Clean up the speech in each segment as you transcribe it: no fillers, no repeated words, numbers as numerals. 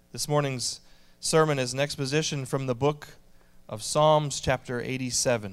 This morning's sermon is an exposition from the book of Psalms, chapter 87.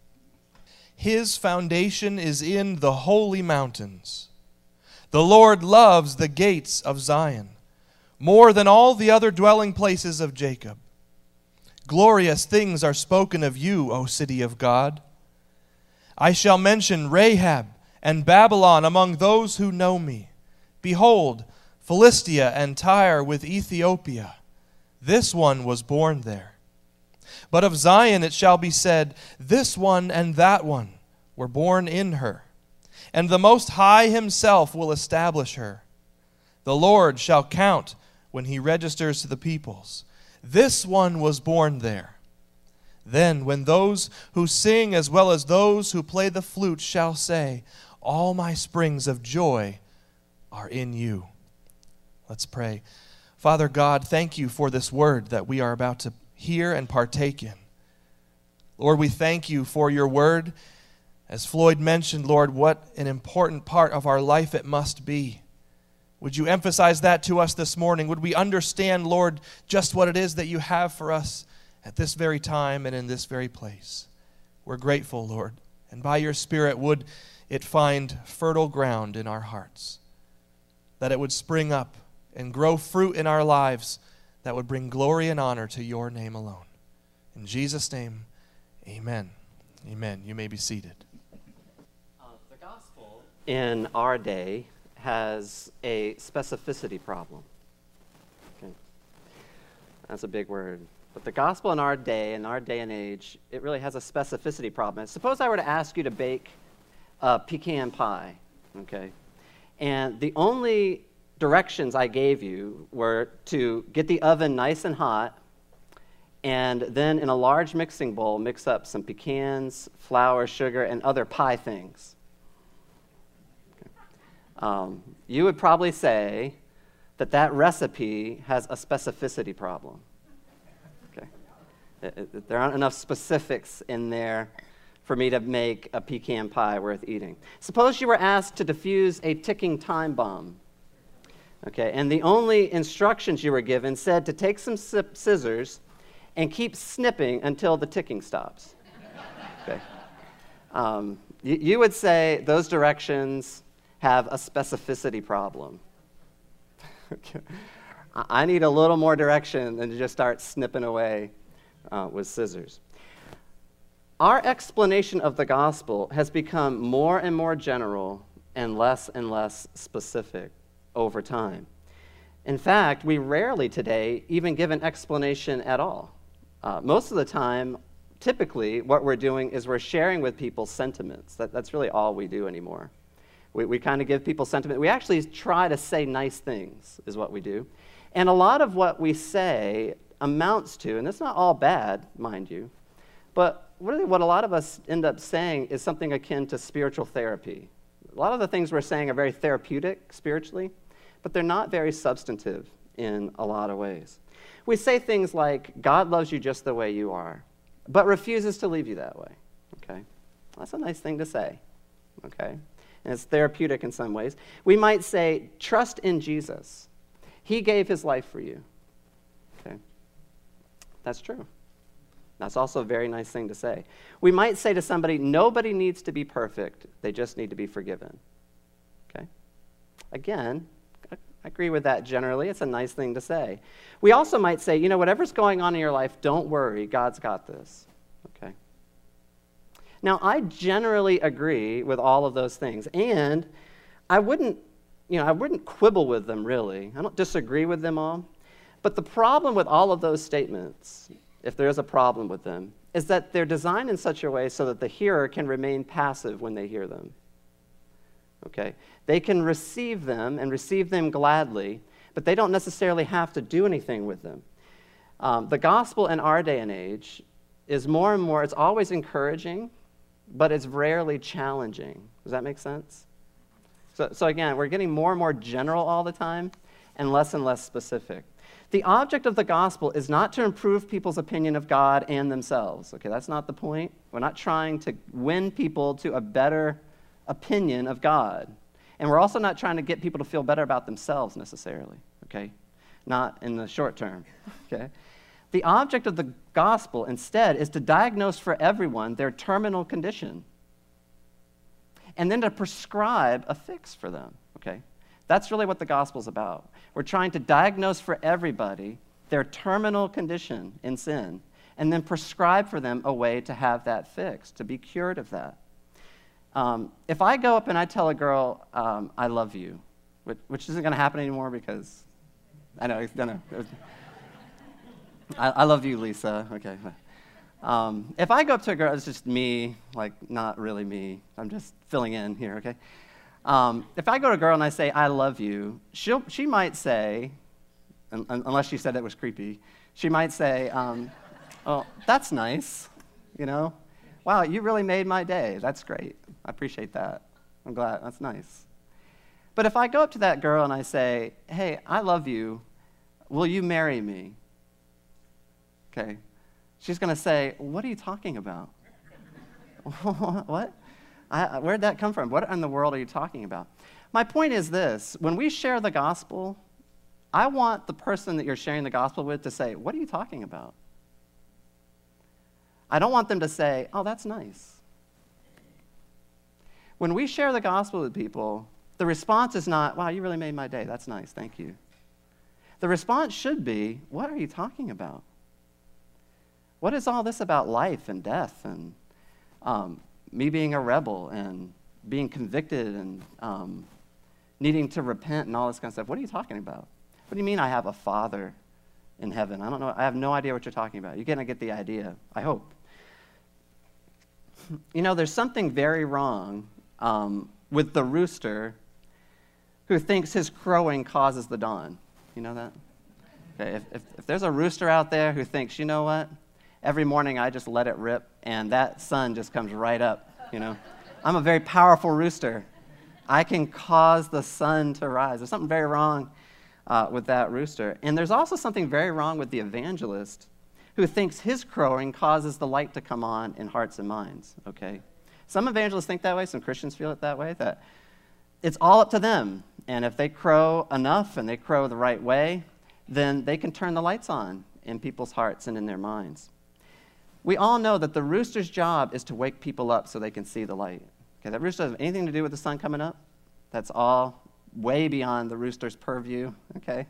His foundation is in the holy mountains. The Lord loves the gates of Zion more than all the other dwelling places of Jacob. Glorious things are spoken of you, O city of God. I shall mention Rahab and Babylon among those who know me. Behold, Philistia and Tyre with Ethiopia. This one was born there. But of Zion it shall be said, this one and that one were born in her. And the Most High himself will establish her. The Lord shall count when he registers to the peoples. This one was born there. Then when those who sing as well as those who play the flute shall say, all my springs of joy are in you. Let's pray. Father God, thank you for this word that we are about to hear and partake in. Lord, we thank you for your word. As Floyd mentioned, Lord, what an important part of our life it must be. Would you emphasize that to us this morning? Would we understand, Lord, just what it is that you have for us at this very time and in this very place? We're grateful, Lord, and by your Spirit would it find fertile ground in our hearts, that it would spring up and grow fruit in our lives that would bring glory and honor to your name alone. In Jesus' name, amen. Amen. You may be seated. The gospel in our day has a specificity problem. Okay. That's a big word. But the gospel in our day and age, it really has a specificity problem. Suppose I were to ask you to bake a pecan pie, okay? And the only directions I gave you were to get the oven nice and hot, and then in a large mixing bowl, mix up some pecans, flour, sugar, and other pie things. Okay. You would probably say that recipe has a specificity problem. Okay. There aren't enough specifics in there for me to make a pecan pie worth eating. Suppose you were asked to defuse a ticking time bomb. Okay, and the only instructions you were given said to take some scissors and keep snipping until the ticking stops. Okay, you would say those directions have a specificity problem. Okay. I need a little more direction than to just start snipping away with scissors. Our explanation of the gospel has become more and more general and less specific over time. In fact, we rarely today even give an explanation at all. Most of the time, typically, what we're doing is we're sharing with people sentiments. That's really all we do anymore. We kind of give people sentiment. We actually try to say nice things, is what we do. And a lot of what we say amounts to, and it's not all bad, mind you, but really what a lot of us end up saying is something akin to spiritual therapy. A lot of the things we're saying are very therapeutic spiritually, but they're not very substantive in a lot of ways. We say things like, God loves you just the way you are, but refuses to leave you that way. Okay? That's a nice thing to say. Okay? And it's therapeutic in some ways. We might say, trust in Jesus. He gave his life for you. Okay? That's true. That's also a very nice thing to say. We might say to somebody, nobody needs to be perfect. They just need to be forgiven. Okay? Again, I agree with that generally. It's a nice thing to say. We also might say, whatever's going on in your life, don't worry. God's got this. Okay? Now, I generally agree with all of those things. And I wouldn't quibble with them, really. I don't disagree with them all. But the problem with all of those statements, if there is a problem with them, is that they're designed in such a way so that the hearer can remain passive when they hear them. Okay? They can receive them and receive them gladly, but they don't necessarily have to do anything with them. The gospel in our day and age is more and more, it's always encouraging, but it's rarely challenging. Does that make sense? So again, we're getting more and more general all the time and less specific. The object of the gospel is not to improve people's opinion of God and themselves. Okay, that's not the point. We're not trying to win people to a better opinion of God. And we're also not trying to get people to feel better about themselves necessarily. Okay? not in the short term. Okay? The object of the gospel, instead, is to diagnose for everyone their terminal condition and then to prescribe a fix for them. Okay? That's really what the gospel's about. We're trying to diagnose for everybody their terminal condition in sin and then prescribe for them a way to have that fixed, to be cured of that. If I go up and I tell a girl, I love you, which isn't going to happen anymore because, I know, I love you, Lisa. Okay. If I go up to a girl, it's just me, like not really me. I'm just filling in here, okay? If I go to a girl and I say, I love you, she might say, unless she said it was creepy, she might say, oh, that's nice, you know? Wow, you really made my day. That's great. I appreciate that. I'm glad. That's nice. But if I go up to that girl and I say, hey, I love you, will you marry me? Okay. She's going to say, what are you talking about? What? Where'd that come from? What in the world are you talking about? My point is this. When we share the gospel, I want the person that you're sharing the gospel with to say, what are you talking about? I don't want them to say, oh, that's nice. When we share the gospel with people, the response is not, wow, you really made my day. That's nice. Thank you. The response should be, what are you talking about? What is all this about life and death and me being a rebel and being convicted and needing to repent and all this kind of stuff? What are you talking about? What do you mean I have a father in heaven? I don't know. I have no idea what you're talking about. You're going to get the idea, I hope. You know, there's something very wrong with the rooster who thinks his crowing causes the dawn. You know that? Okay, if there's a rooster out there who thinks, you know what? Every morning I just let it rip and that sun just comes right up, you know? I'm a very powerful rooster. I can cause the sun to rise. There's something very wrong with that rooster. And there's also something very wrong with the evangelist who thinks his crowing causes the light to come on in hearts and minds, okay? Some evangelists think that way. Some Christians feel it that way, that it's all up to them. And if they crow enough and they crow the right way, then they can turn the lights on in people's hearts and in their minds. We all know that the rooster's job is to wake people up so they can see the light. Okay, that rooster doesn't have anything to do with the sun coming up. That's all way beyond the rooster's purview, okay?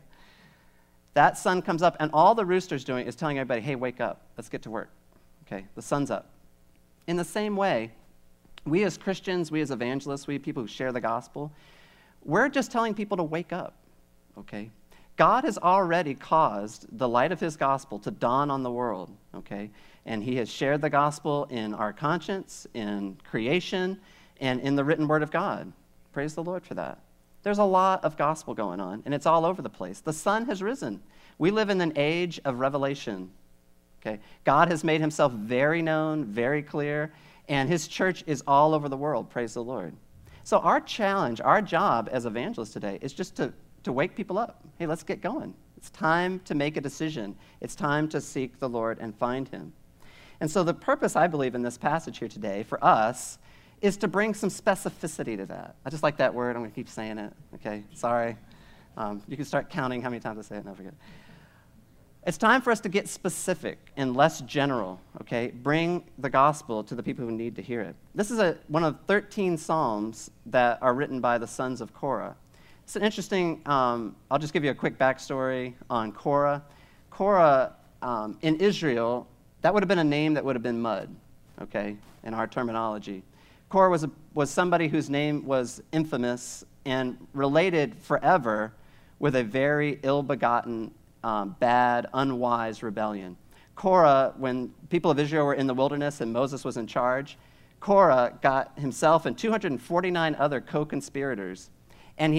That sun comes up, and all the rooster's doing is telling everybody, hey, wake up. Let's get to work. Okay, the sun's up. In the same way, we as Christians, we as evangelists, we people who share the gospel, we're just telling people to wake up, okay? God has already caused the light of his gospel to dawn on the world, okay? And he has shared the gospel in our conscience, in creation, and in the written word of God. Praise the Lord for that. There's a lot of gospel going on, and it's all over the place. The sun has risen. We live in an age of revelation, okay? God has made himself very known, very clear, and his church is all over the world. Praise the Lord. So our challenge, our job as evangelists today is just to wake people up. Hey, let's get going. It's time to make a decision. It's time to seek the Lord and find him. And so the purpose, I believe, in this passage here today for us is to bring some specificity to that. I just like that word. I'm going to keep saying it. Okay, sorry. You can start counting how many times I say it, and I forget. It's time for us to get specific and less general, okay? Bring the gospel to the people who need to hear it. This is one of 13 psalms that are written by the sons of Korah. It's an interesting, I'll just give you a quick backstory on Korah. Korah, in Israel, that would have been a name that would have been mud, okay, in our terminology. Korah was somebody whose name was infamous and related forever with a very ill-begotten, bad, unwise rebellion. Korah, when people of Israel were in the wilderness and Moses was in charge, Korah got himself and 249 other co-conspirators, and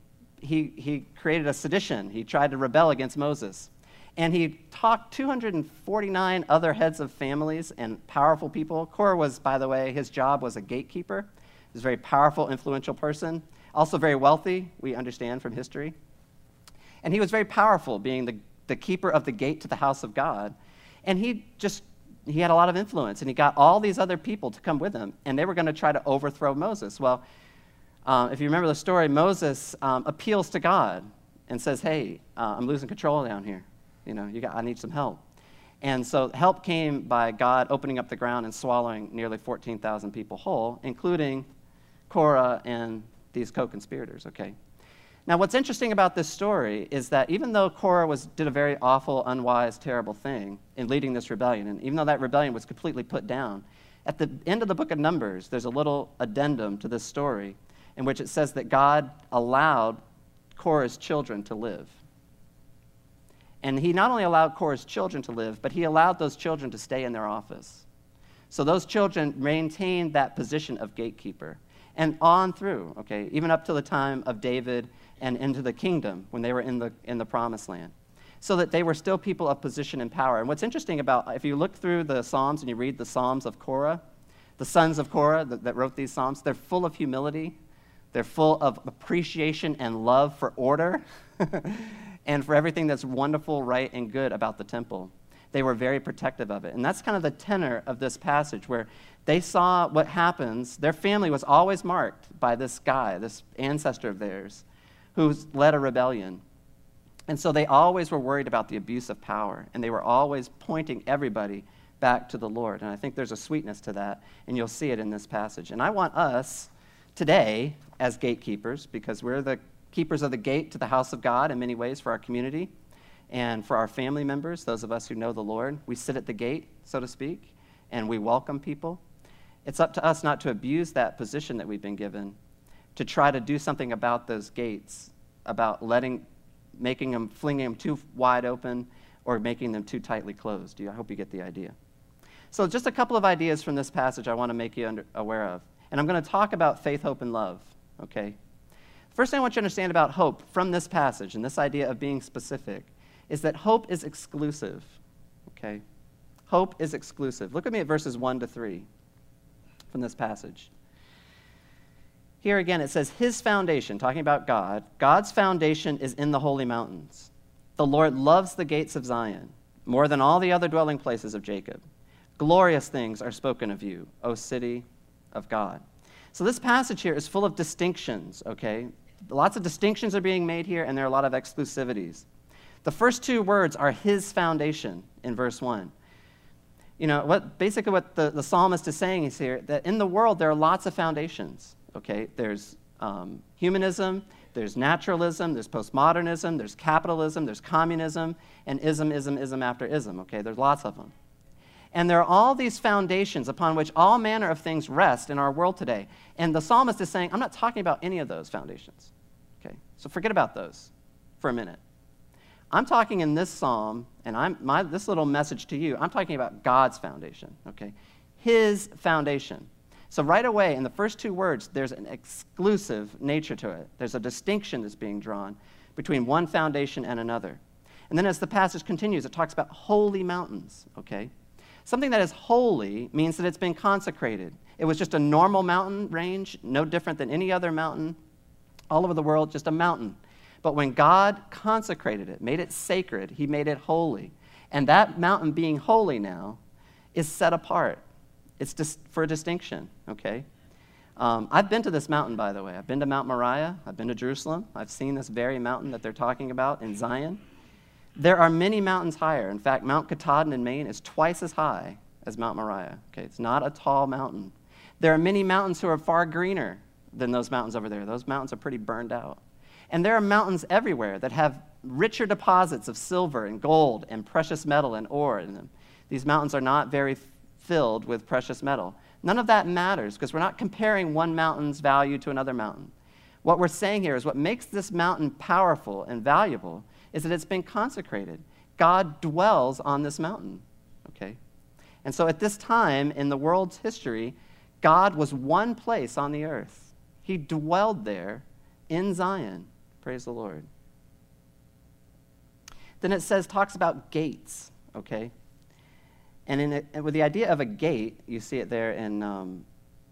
he created a sedition. He tried to rebel against Moses. And he talked 249 other heads of families and powerful people. Korah was, by the way, his job was a gatekeeper. He was a very powerful, influential person. Also very wealthy, we understand from history. And he was very powerful, being the keeper of the gate to the house of God. And he had a lot of influence, and he got all these other people to come with him, and they were going to try to overthrow Moses. Well, if you remember the story, Moses appeals to God, and says, hey, I'm losing control down here. I need some help. And so help came by God opening up the ground and swallowing nearly 14,000 people whole, including Korah and these co-conspirators, okay? Now, what's interesting about this story is that even though Korah did a very awful, unwise, terrible thing in leading this rebellion, and even though that rebellion was completely put down, at the end of the book of Numbers, there's a little addendum to this story in which it says that God allowed Korah's children to live. And he not only allowed Korah's children to live, but he allowed those children to stay in their office. So those children maintained that position of gatekeeper. And on through, okay, even up to the time of David and into the kingdom when they were in the promised land. So that they were still people of position and power. And what's interesting about, if you look through the Psalms and you read the Psalms of Korah, the sons of Korah that wrote these Psalms, they're full of humility. They're full of appreciation and love for order and for everything that's wonderful, right, and good about the temple. They were very protective of it. And that's kind of the tenor of this passage, where they saw what happens. Their family was always marked by this guy, this ancestor of theirs, who's led a rebellion. And so they always were worried about the abuse of power, and they were always pointing everybody back to the Lord. And I think there's a sweetness to that, and you'll see it in this passage. And I want us today, as gatekeepers, because we're the keepers of the gate to the house of God in many ways for our community and for our family members, those of us who know the Lord. We sit at the gate, so to speak, and we welcome people. It's up to us not to abuse that position that we've been given, to try to do something about those gates, about flinging them too wide open or making them too tightly closed. I hope you get the idea. So just a couple of ideas from this passage I want to make you aware of. And I'm going to talk about faith, hope, and love, okay? First thing I want you to understand about hope from this passage and this idea of being specific is that hope is exclusive, okay? Hope is exclusive. Look at me at verses 1 to 3 from this passage. Here again it says, his foundation, talking about God, God's foundation is in the holy mountains. The Lord loves the gates of Zion more than all the other dwelling places of Jacob. Glorious things are spoken of you, O city of God. So this passage here is full of distinctions, okay? Lots of distinctions are being made here, and there are a lot of exclusivities. The first two words are his foundation in verse 1. Basically what the psalmist is saying is here, that in the world there are lots of foundations, okay? There's humanism, there's naturalism, there's postmodernism, there's capitalism, there's communism, and ism after ism, okay? There's lots of them. And there are all these foundations upon which all manner of things rest in our world today. And the psalmist is saying, I'm not talking about any of those foundations. Okay? So forget about those for a minute. I'm talking in this psalm, and this little message to you, I'm talking about God's foundation. Okay? His foundation. So right away, in the first two words, there's an exclusive nature to it. There's a distinction that's being drawn between one foundation and another. And then as the passage continues, it talks about holy mountains. Okay? Something that is holy means that it's been consecrated. It was just a normal mountain range, no different than any other mountain all over the world, just a mountain. But when God consecrated it, made it sacred, he made it holy. And that mountain being holy now is set apart. It's just for a distinction, okay? I've been to this mountain, by the way. I've been to Mount Moriah. I've been to Jerusalem. I've seen this very mountain that they're talking about in Zion. There are many mountains higher. In fact, Mount Katahdin in Maine is twice as high as Mount Moriah. Okay, it's not a tall mountain. There are many mountains who are far greener than those mountains over there. Those mountains are pretty burned out. And there are mountains everywhere that have richer deposits of silver and gold and precious metal and ore in them. These mountains are not very filled with precious metal. None of that matters because we're not comparing one mountain's value to another mountain. What we're saying here is what makes this mountain powerful and valuable is that it's been consecrated. God dwells on this mountain, okay? And so at this time in the world's history, God was one place on the earth. He dwelled there in Zion. Praise the Lord. Then it talks about gates, okay? And with the idea of a gate, you see it there in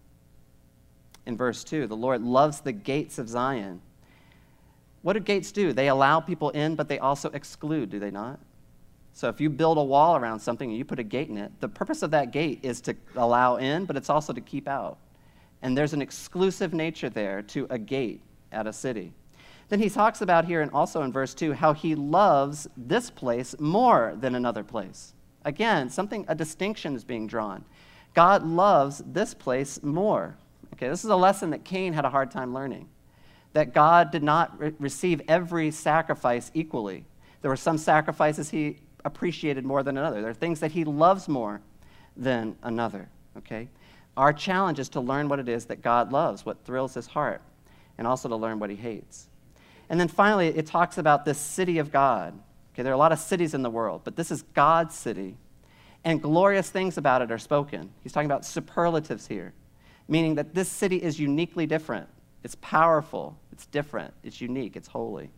verse 2. The Lord loves the gates of Zion. What do gates do? They allow people in, but they also exclude, do they not? So if you build a wall around something and you put a gate in it, the purpose of that gate is to allow in, but it's also to keep out. And there's an exclusive nature there to a gate at a city. Then he talks about here, and also in verse 2, how he loves this place more than another place. Again, a distinction is being drawn. God loves this place more. Okay, this is a lesson that Cain had a hard time learning, that God did not receive every sacrifice equally. There were some sacrifices he appreciated more than another. There are things that he loves more than another. Okay? Our challenge is to learn what it is that God loves, what thrills his heart, and also to learn what he hates. And then finally, it talks about this city of God. Okay, there are a lot of cities in the world, but this is God's city, and glorious things about it are spoken. He's talking about superlatives here, meaning that this city is uniquely different. It's powerful, it's different, it's unique, it's holy.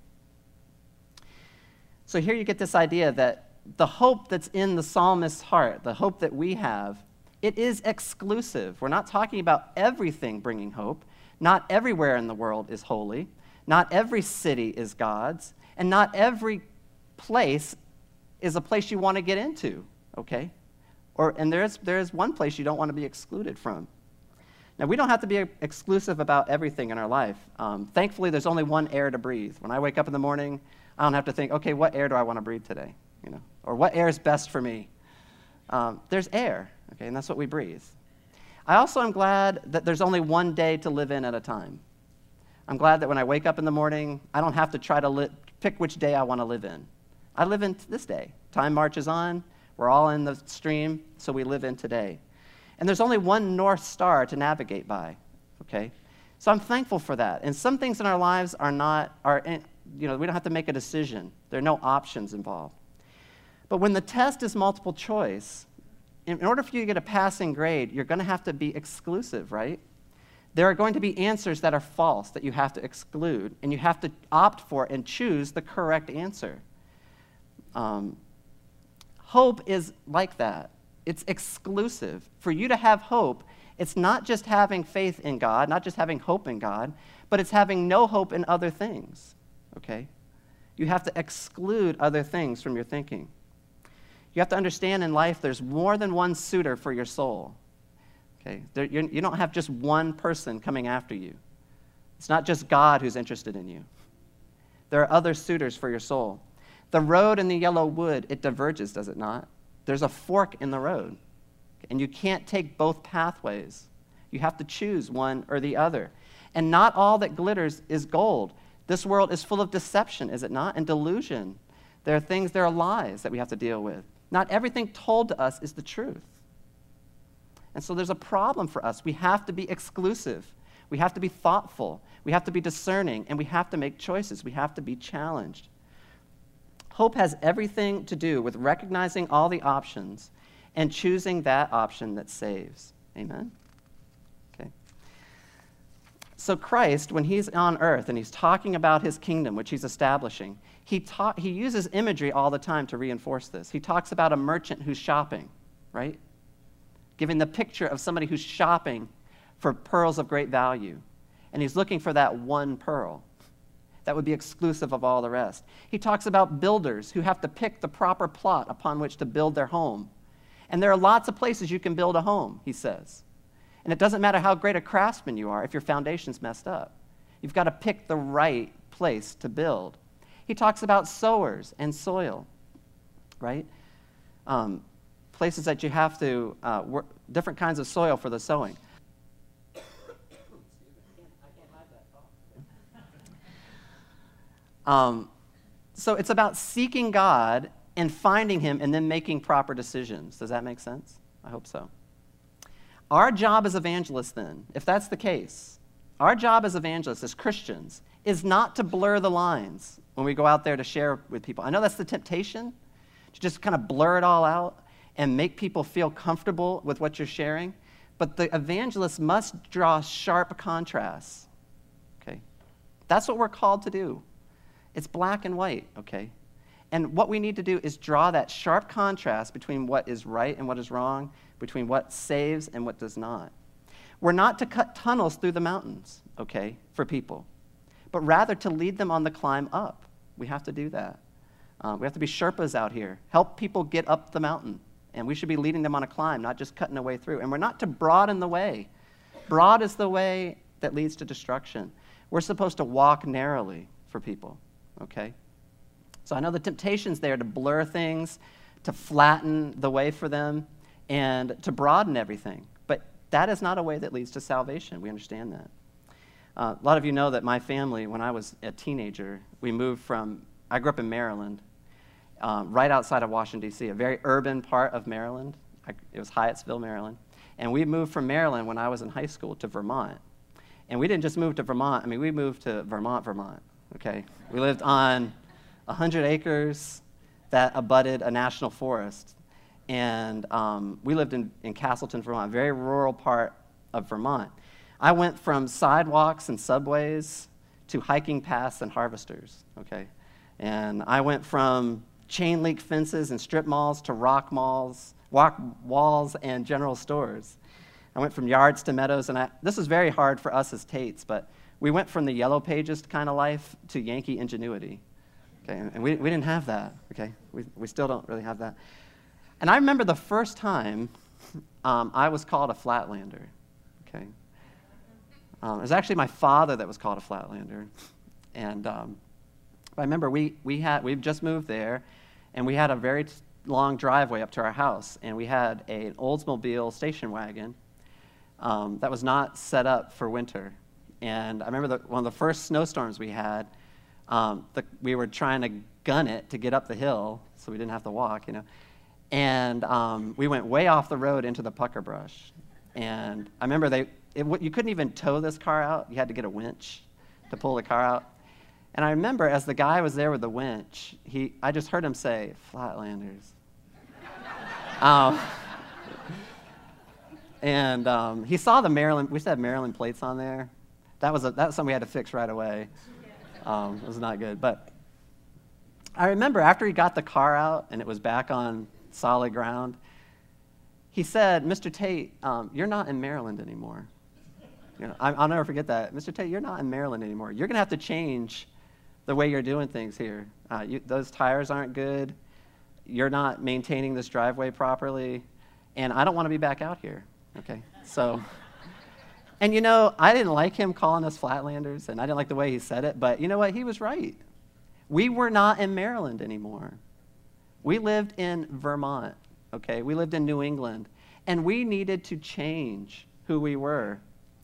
So here you get this idea that the hope that's in the psalmist's heart, the hope that we have, it is exclusive. We're not talking about everything bringing hope. Not everywhere in the world is holy. Not every city is God's. And not every place is a place you want to get into, okay? And there is one place you don't want to be excluded from. Now, we don't have to be exclusive about everything in our life. Thankfully, there's only one air to breathe. When I wake up in the morning, I don't have to think, okay, what air do I want to breathe today? Or what air is best for me? There's air, okay, and that's what we breathe. I also am glad that there's only one day to live in at a time. I'm glad that when I wake up in the morning, I don't have to try to pick which day I want to live in. I live in this day. Time marches on. We're all in the stream, so we live in today. And there's only one North Star to navigate by, okay? So I'm thankful for that. And some things in our lives we don't have to make a decision. There are no options involved. But when the test is multiple choice, in order for you to get a passing grade, you're going to have to be exclusive, right? There are going to be answers that are false that you have to exclude, and you have to opt for and choose the correct answer. Hope is like that. It's exclusive. For you to have hope, it's not just having faith in God, not just having hope in God, but it's having no hope in other things, okay? You have to exclude other things from your thinking. You have to understand in life there's more than one suitor for your soul. Okay? You don't have just one person coming after you. It's not just God who's interested in you. There are other suitors for your soul. The road in the yellow wood, it diverges, does it not? There's a fork in the road, and you can't take both pathways. You have to choose one or the other. And not all that glitters is gold. This world is full of deception, is it not? And delusion. There are lies that we have to deal with. Not everything told to us is the truth. And so there's a problem for us. We have to be exclusive. We have to be thoughtful. We have to be discerning, and we have to make choices. We have to be challenged. Hope has everything to do with recognizing all the options and choosing that option that saves. Amen? Okay. So Christ, when he's on earth and he's talking about his kingdom, which he's establishing, he uses imagery all the time to reinforce this. He talks about a merchant who's shopping, right? Giving the picture of somebody who's shopping for pearls of great value. And he's looking for that one pearl that would be exclusive of all the rest. He talks about builders who have to pick the proper plot upon which to build their home. And there are lots of places you can build a home, he says. And it doesn't matter how great a craftsman you are if your foundation's messed up. You've got to pick the right place to build. He talks about sowers and soil, right? Places that you have to, different kinds of soil for the sowing. So it's about seeking God and finding him and then making proper decisions. Does that make sense? I hope so. Our job as evangelists then, if that's the case, our job as evangelists, as Christians, is not to blur the lines when we go out there to share with people. I know that's the temptation, to just kind of blur it all out and make people feel comfortable with what you're sharing. But the evangelist must draw sharp contrasts, okay? That's what we're called to do. It's black and white, okay? And what we need to do is draw that sharp contrast between what is right and what is wrong, between what saves and what does not. We're not to cut tunnels through the mountains, okay, for people, but rather to lead them on the climb up. We have to do that. We have to be Sherpas out here, help people get up the mountain, and we should be leading them on a climb, not just cutting a way through. And we're not to broaden the way. Broad is the way that leads to destruction. We're supposed to walk narrowly. for people, okay? So I know the temptation's there to blur things, to flatten the way for them, and to broaden everything. But that is not a way that leads to salvation. We understand that. A lot of you know that my family, when I was a teenager, we moved from, I grew up in Maryland, right outside of Washington, D.C., a very urban part of Maryland. It was Hyattsville, Maryland. And we moved from Maryland when I was in high school to Vermont. And we didn't just move to Vermont. I mean, we moved to Vermont, okay? We lived on 100 acres that abutted a national forest. And we lived in Castleton, Vermont, a very rural part of Vermont. I went from sidewalks and subways to hiking paths and harvesters, okay? And I went from chain link fences and strip malls to rock walls and general stores. I went from yards to meadows, and this was very hard for us as Tates, but we went from the Yellow Pages kind of life to Yankee ingenuity, okay? And we didn't have that, okay? We still don't really have that. And I remember the first time I was called a Flatlander, okay? It was actually my father that was called a Flatlander. And I remember we've just moved there, and we had a very long driveway up to our house, and we had an Oldsmobile station wagon that was not set up for winter. And I remember one of the first snowstorms we had, we were trying to gun it to get up the hill so we didn't have to walk, you know. And we went way off the road into the pucker brush. And I remember you couldn't even tow this car out. You had to get a winch to pull the car out. And I remember as the guy was there with the winch, I just heard him say, "Flatlanders." And he saw the Maryland, we used to have Maryland plates on there. That was something we had to fix right away. It was not good. But I remember after he got the car out and it was back on solid ground, he said, "Mr. Tate, you're not in Maryland anymore." You know, I'll never forget that. "Mr. Tate, you're not in Maryland anymore. You're going to have to change the way you're doing things here. Those tires aren't good. You're not maintaining this driveway properly, and I don't want to be back out here." Okay, so, and you know, I didn't like him calling us Flatlanders, and I didn't like the way he said it, but you know what? He was right. We were not in Maryland anymore. We lived in Vermont, okay? We lived in New England, and we needed to change who we were.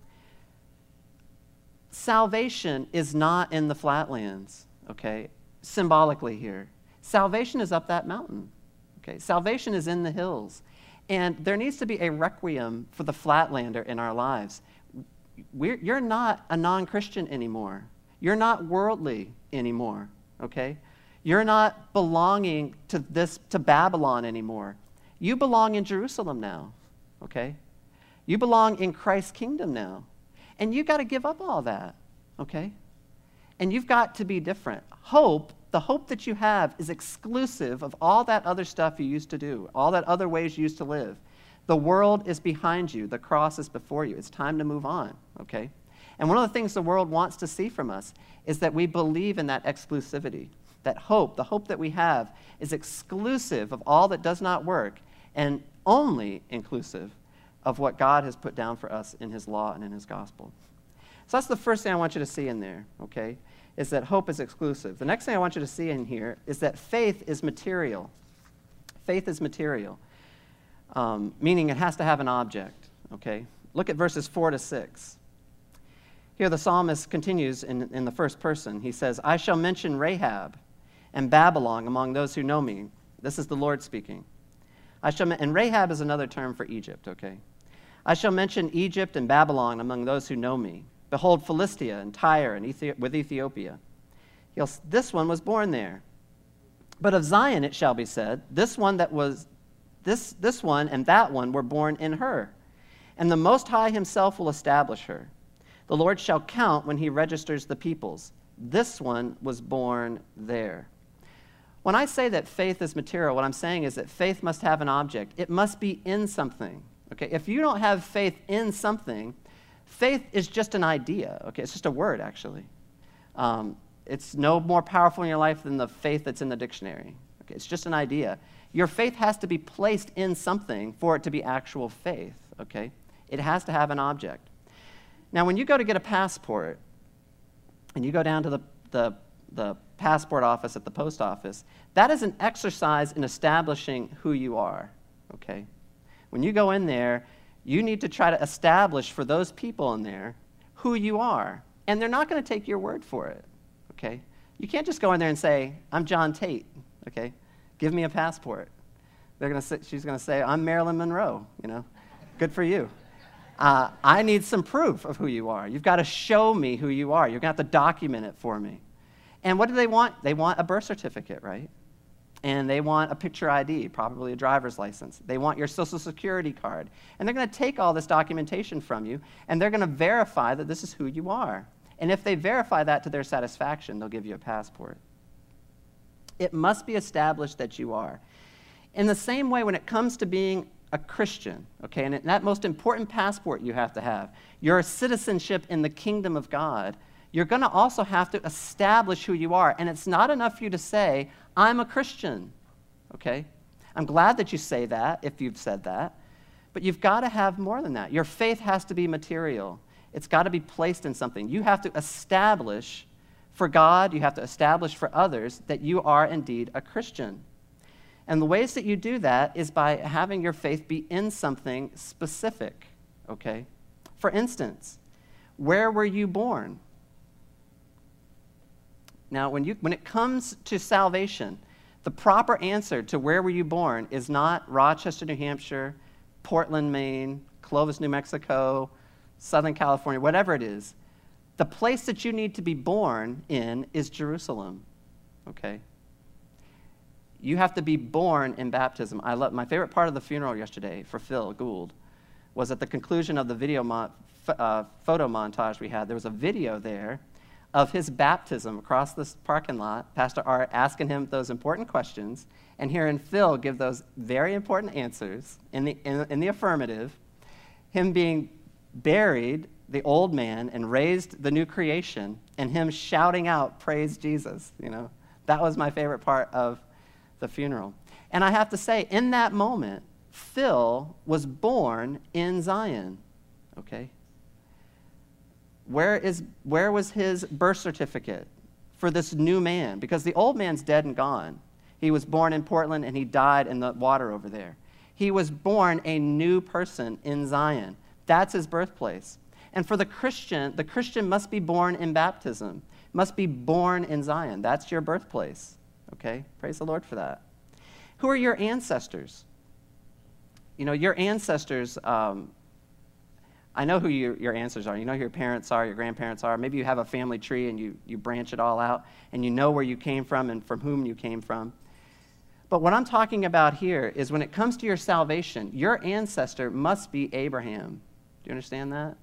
Salvation is not in the flatlands, okay? Symbolically here. Salvation is up that mountain, okay? Salvation is in the hills. And there needs to be a requiem for the flatlander in our lives. You're not a non-Christian anymore. You're not worldly anymore, okay? You're not belonging to Babylon anymore. You belong in Jerusalem now, okay? You belong in Christ's kingdom now. And you've got to give up all that, okay? And you've got to be different. The hope that you have is exclusive of all that other stuff you used to do, all that other ways you used to live. The world is behind you. The cross is before you. It's time to move on, okay? And one of the things the world wants to see from us is that we believe in that exclusivity, that hope. The hope that we have is exclusive of all that does not work and only inclusive of what God has put down for us in his law and in his gospel. So that's the first thing I want you to see in there, okay, is that hope is exclusive. The next thing I want you to see in here is that faith is material. Faith is material, meaning it has to have an object, okay? Look at verses 4 to 6. Here the psalmist continues in the first person. He says, "I shall mention Rahab and Babylon among those who know me." This is the Lord speaking. And Rahab is another term for Egypt, okay? "I shall mention Egypt and Babylon among those who know me. Behold, Philistia and Tyre and with Ethiopia. This one was born there. But of Zion it shall be said, this one and that one were born in her. And the Most High himself will establish her. The Lord shall count when he registers the peoples. This one was born there." When I say that faith is material, what I'm saying is that faith must have an object. It must be in something. Okay? If you don't have faith in something, faith is just an idea. Okay? It's just a word, actually. It's no more powerful in your life than the faith that's in the dictionary. Okay? It's just an idea. Your faith has to be placed in something for it to be actual faith. Okay? It has to have an object. Now, when you go to get a passport, and you go down to the the passport office at the post office, that is an exercise in establishing who you are, okay? When you go in there, you need to try to establish for those people in there who you are. And they're not going to take your word for it, okay? You can't just go in there and say, I'm John Tate, okay? Give me a passport. She's going to say, I'm Marilyn Monroe, Good for you. I need some proof of who you are. You've got to show me who you are. You're going to have to document it for me. And what do they want? They want a birth certificate, right? And they want a picture ID, probably a driver's license. They want your Social Security card. And they're going to take all this documentation from you, and they're going to verify that this is who you are. And if they verify that to their satisfaction, they'll give you a passport. It must be established that you are. In the same way, when it comes to being a Christian, okay, and that most important passport you have to have, your citizenship in the kingdom of God, you're going to also have to establish who you are. And it's not enough for you to say, I'm a Christian, okay? I'm glad that you say that, if you've said that. But you've got to have more than that. Your faith has to be material. It's got to be placed in something. You have to establish for God, you have to establish for others that you are indeed a Christian. And the ways that you do that is by having your faith be in something specific, okay? For instance, where were you born? Now, when it comes to salvation, the proper answer to where were you born is not Rochester, New Hampshire, Portland, Maine, Clovis, New Mexico, Southern California, whatever it is. The place that you need to be born in is Jerusalem, okay? You have to be born in baptism. My favorite part of the funeral yesterday for Phil Gould was at the conclusion of the photo montage we had. There was a video there of his baptism across this parking lot, Pastor Art asking him those important questions, and hearing Phil give those very important answers in the affirmative, him being buried, the old man, and raised the new creation, and him shouting out, praise Jesus, That was my favorite part of the funeral. And I have to say, in that moment, Phil was born in Zion, okay? Where was his birth certificate for this new man? Because the old man's dead and gone. He was born in Portland, and he died in the water over there. He was born a new person in Zion. That's his birthplace. And for the Christian must be born in baptism, must be born in Zion. That's your birthplace, okay? Praise the Lord for that. Who are your ancestors? Your ancestors, I know who your ancestors are. You know who your parents are, your grandparents are. Maybe you have a family tree and you branch it all out, and you know where you came from and from whom you came from. But what I'm talking about here is when it comes to your salvation, your ancestor must be Abraham. Do you understand that?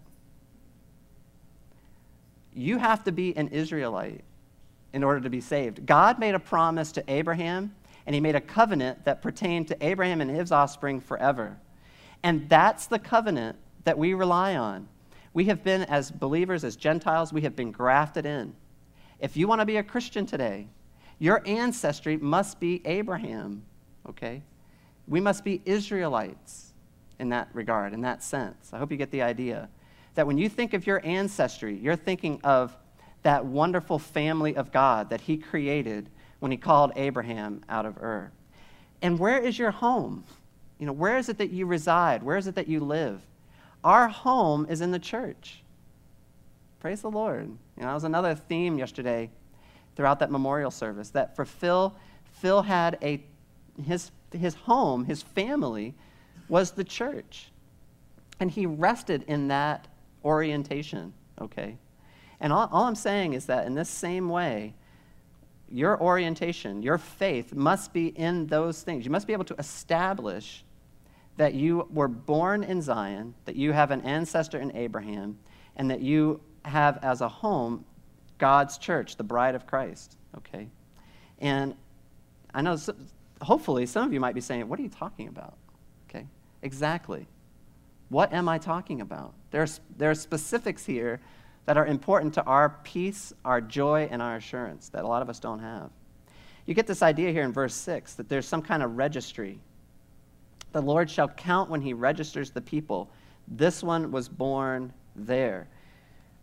You have to be an Israelite in order to be saved. God made a promise to Abraham, and he made a covenant that pertained to Abraham and his offspring forever. And that's the covenant that we rely on. We have been, as believers, as Gentiles, we have been grafted in. If you want to be a Christian today, your ancestry must be Abraham, okay? We must be Israelites in that regard, in that sense. I hope you get the idea. That when you think of your ancestry, you're thinking of that wonderful family of God that he created when he called Abraham out of Ur. And where is your home? Where is it that you reside? Where is it that you live? Our home is in the church. Praise the Lord. That was another theme yesterday throughout that memorial service, that for Phil had his home, his family, was the church. And he rested in that orientation, okay? And all I'm saying is that in this same way, your orientation, your faith must be in those things. You must be able to establish that you were born in Zion, that you have an ancestor in Abraham, and that you have as a home God's church, the bride of Christ, okay? And I know, hopefully, some of you might be saying, what are you talking about? Okay, exactly. What am I talking about? There are specifics here that are important to our peace, our joy, and our assurance that a lot of us don't have. You get this idea here in verse 6 that there's some kind of registry. The Lord shall count when he registers the people. This one was born there.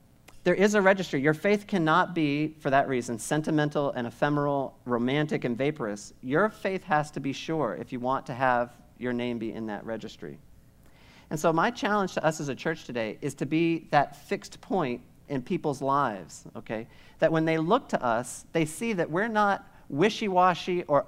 There is a registry. Your faith cannot be, for that reason, sentimental and ephemeral, romantic and vaporous. Your faith has to be sure if you want to have your name be in that registry. And so my challenge to us as a church today is to be that fixed point in people's lives, okay? That when they look to us, they see that we're not wishy-washy or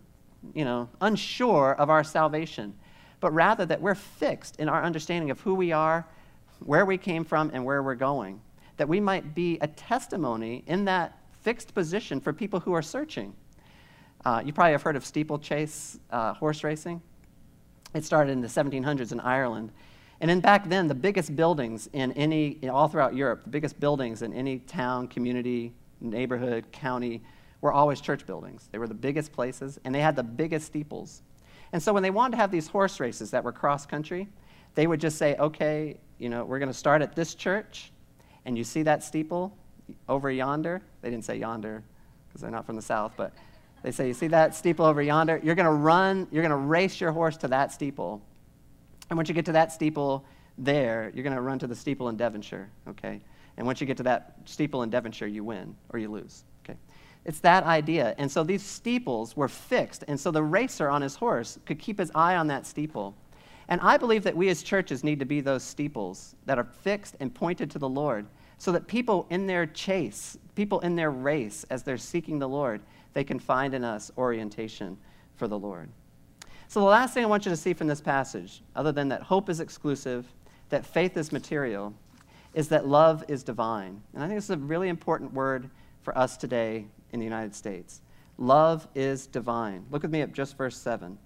unsure of our salvation, but rather that we're fixed in our understanding of who we are, where we came from, and where we're going. That we might be a testimony in that fixed position for people who are searching. You probably have heard of steeplechase horse racing. It started in the 1700s in Ireland. And then back then, the biggest buildings all throughout Europe, the biggest buildings in any town, community, neighborhood, county, were always church buildings. They were the biggest places, and they had the biggest steeples. And so when they wanted to have these horse races that were cross-country, they would just say, okay, we're going to start at this church, and you see that steeple over yonder. They didn't say yonder because they're not from the South, but they say, you see that steeple over yonder? You're going to race your horse to that steeple. And once you get to that steeple there, you're going to run to the steeple in Devonshire, okay? And once you get to that steeple in Devonshire, you win or you lose, okay? It's that idea. And so these steeples were fixed, and so the racer on his horse could keep his eye on that steeple. And I believe that we as churches need to be those steeples that are fixed and pointed to the Lord so that people in their chase, people in their race, as they're seeking the Lord, they can find in us orientation for the Lord. So the last thing I want you to see from this passage, other than that hope is exclusive, that faith is material, is that love is divine. And I think this is a really important word for us today in the United States. Love is divine. Look with me at just verse 7.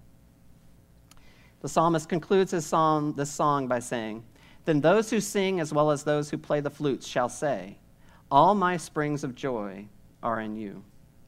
The psalmist concludes this song by saying, "Then those who sing as well as those who play the flutes shall say, 'All my springs of joy are in you.'"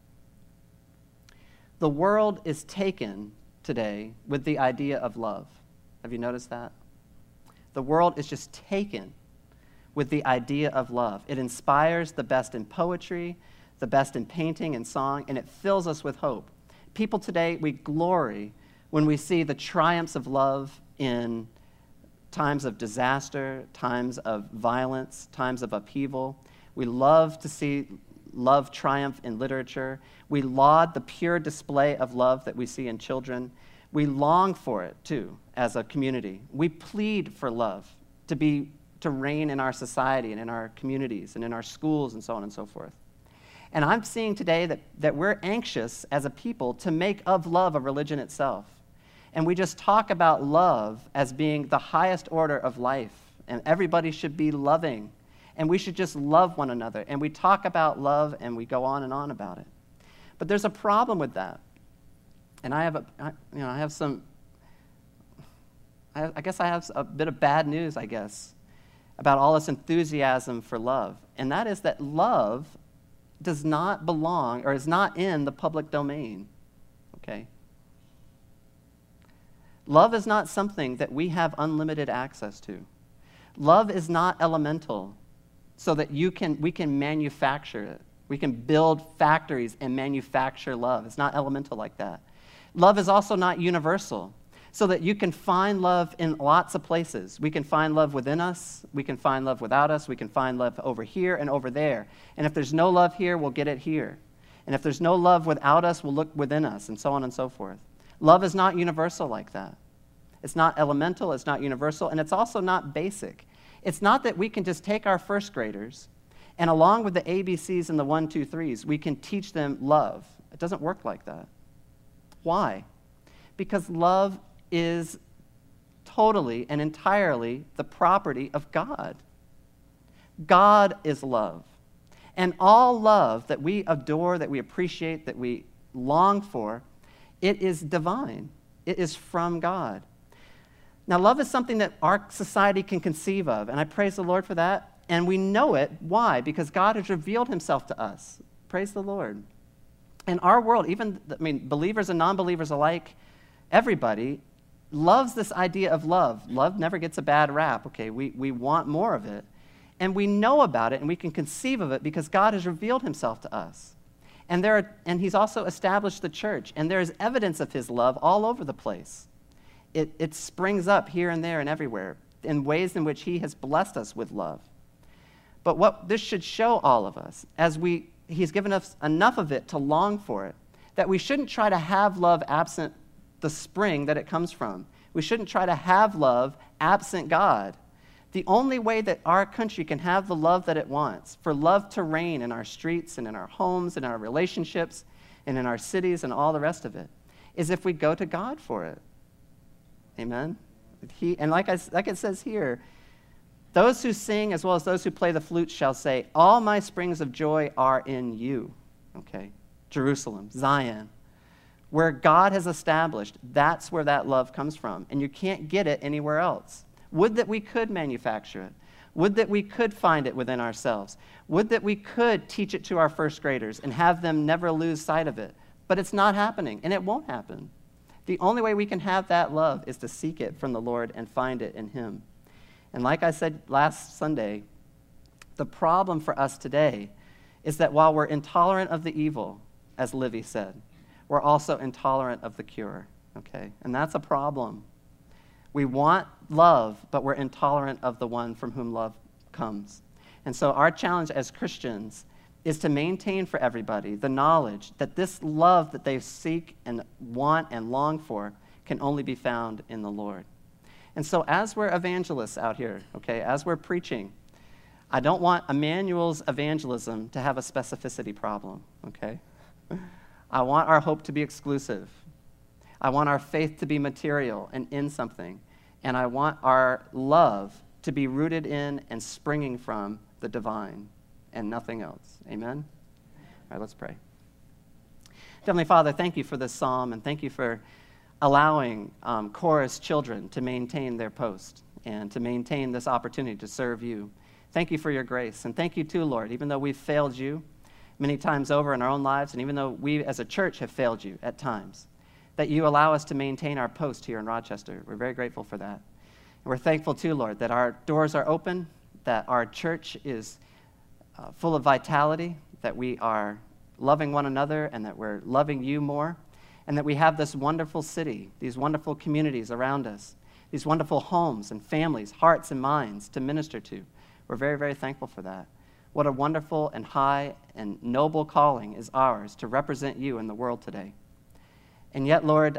The world is taken today with the idea of love. Have you noticed that? The world is just taken with the idea of love. It inspires the best in poetry, the best in painting and song, and it fills us with hope. People today, we glory when we see the triumphs of love in times of disaster, times of violence, times of upheaval. We love to see love triumph in literature. We laud the pure display of love that we see in children. We long for it, too, as a community. We plead for love to reign in our society and in our communities and in our schools and so on and so forth. And I'm seeing today that we're anxious as a people to make of love a religion itself. And we just talk about love as being the highest order of life, and everybody should be loving, and we should just love one another. And we talk about love, and we go on and on about it. But there's a problem with that. And I guess I have a bit of bad news, I guess, about all this enthusiasm for love. And that is that love does not belong or is not in the public domain, okay? Love is not something that we have unlimited access to. Love is not elemental so that we can manufacture it. We can build factories and manufacture love. It's not elemental like that. Love is also not universal so that you can find love in lots of places. We can find love within us. We can find love without us. We can find love over here and over there. And if there's no love here, we'll get it here. And if there's no love without us, we'll look within us, and so on and so forth. Love is not universal like that. It's not elemental, it's not universal, and it's also not basic. It's not that we can just take our first graders, and along with the ABCs and the 1, 2, 3s, we can teach them love. It doesn't work like that. Why? Because love is totally and entirely the property of God. God is love. And all love that we adore, that we appreciate, that we long for, it is divine. It is from God. Now, love is something that our society can conceive of, and I praise the Lord for that. And we know it. Why? Because God has revealed himself to us. Praise the Lord. In our world, believers and non-believers alike, everybody loves this idea of love. Love never gets a bad rap, okay? We want more of it. And we know about it, and we can conceive of it because God has revealed himself to us. And he's also established the church, and there is evidence of his love all over the place. It springs up here and there and everywhere in ways in which he has blessed us with love. But what this should show all of us, he's given us enough of it to long for it, that we shouldn't try to have love absent the spring that it comes from. We shouldn't try to have love absent God. The only way that our country can have the love that it wants, for love to reign in our streets and in our homes and in our relationships and in our cities and all the rest of it, is if we go to God for it. Amen? And like it says here, those who sing as well as those who play the flute shall say, all my springs of joy are in you. Okay? Jerusalem, Zion. Where God has established, that's where that love comes from. And you can't get it anywhere else. Would that we could manufacture it. Would that we could find it within ourselves. Would that we could teach it to our first graders and have them never lose sight of it. But it's not happening, and it won't happen. The only way we can have that love is to seek it from the Lord and find it in Him. And like I said last Sunday, the problem for us today is that while we're intolerant of the evil, as Livy said, we're also intolerant of the cure, okay? And that's a problem. We want love, but we're intolerant of the one from whom love comes. And so our challenge as Christians is to maintain for everybody the knowledge that this love that they seek and want and long for can only be found in the Lord. And so as we're evangelists out here, okay, as we're preaching, I don't want Emmanuel's evangelism to have a specificity problem, okay? I want our hope to be exclusive. I want our faith to be material and in something. And I want our love to be rooted in and springing from the divine and nothing else. Amen? All right, let's pray. Heavenly Father, thank you for this psalm, and thank you for allowing Korah's children to maintain their post and to maintain this opportunity to serve you. Thank you for your grace. And thank you too, Lord, even though we've failed you many times over in our own lives, and even though we as a church have failed you at times, that you allow us to maintain our post here in Rochester. We're very grateful for that. And we're thankful too, Lord, that our doors are open, that our church is full of vitality, that we are loving one another, and that we're loving you more, and that we have this wonderful city, these wonderful communities around us, these wonderful homes and families, hearts and minds to minister to. We're very, very thankful for that. What a wonderful and high and noble calling is ours to represent you in the world today. And yet, Lord,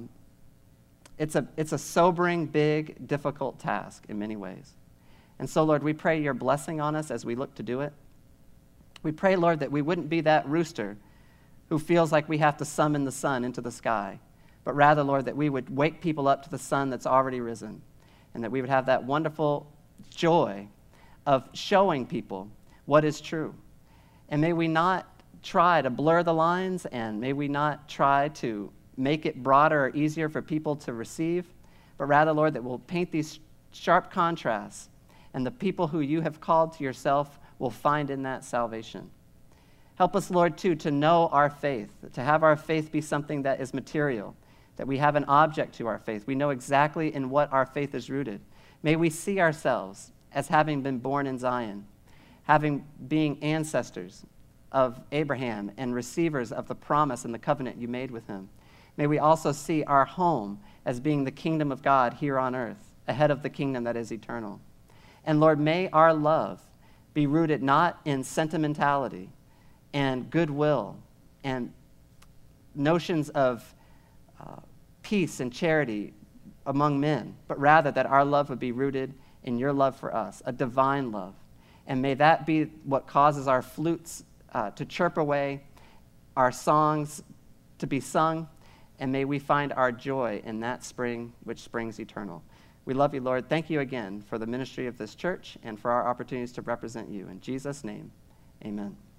it's a sobering, big, difficult task in many ways. And so, Lord, we pray your blessing on us as we look to do it. We pray, Lord, that we wouldn't be that rooster who feels like we have to summon the sun into the sky, but rather, Lord, that we would wake people up to the sun that's already risen, and that we would have that wonderful joy of showing people what is true. And may we not try to blur the lines, and may we not try to make it broader or easier for people to receive, but rather, Lord, that we'll paint these sharp contrasts, and the people who you have called to yourself will find in that salvation. Help us, Lord, too, to know our faith, to have our faith be something that is material, that we have an object to our faith. We know exactly in what our faith is rooted. May we see ourselves as having been born in Zion, being ancestors of Abraham and receivers of the promise and the covenant you made with him. May we also see our home as being the kingdom of God here on earth, ahead of the kingdom that is eternal. And Lord, may our love be rooted not in sentimentality and goodwill and notions of peace and charity among men, but rather that our love would be rooted in your love for us, a divine love. And may that be what causes our flutes to chirp away, our songs to be sung, and may we find our joy in that spring which springs eternal. We love you, Lord. Thank you again for the ministry of this church and for our opportunities to represent you. In Jesus' name, amen.